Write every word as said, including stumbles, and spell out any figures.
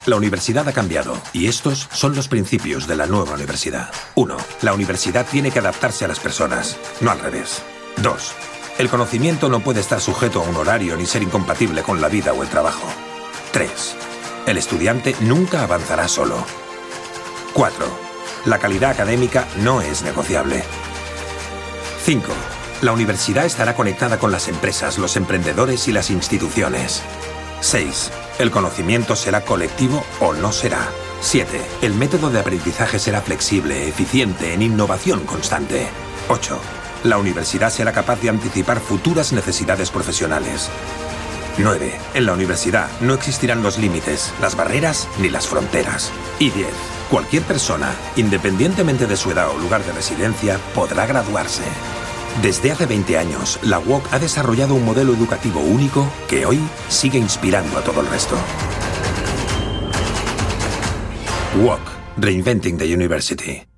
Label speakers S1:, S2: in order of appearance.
S1: La universidad ha cambiado y estos son los principios de la nueva universidad. uno. La universidad tiene que adaptarse a las personas, no al revés. dos. El conocimiento no puede estar sujeto a un horario ni ser incompatible con la vida o el trabajo. tres. El estudiante nunca avanzará solo. cuatro. La calidad académica no es negociable. cinco. La universidad estará conectada con las empresas, los emprendedores y las instituciones. seis. El conocimiento será colectivo o no será. siete. El método de aprendizaje será flexible, eficiente, en innovación constante. ocho. La universidad será capaz de anticipar futuras necesidades profesionales. nueve. En la universidad no existirán los límites, las barreras ni las fronteras. Y diez. Cualquier persona, independientemente de su edad o lugar de residencia, podrá graduarse. Desde hace veinte años, la U O C ha desarrollado un modelo educativo único que hoy sigue inspirando a todo el resto. U O C, Reinventing the University.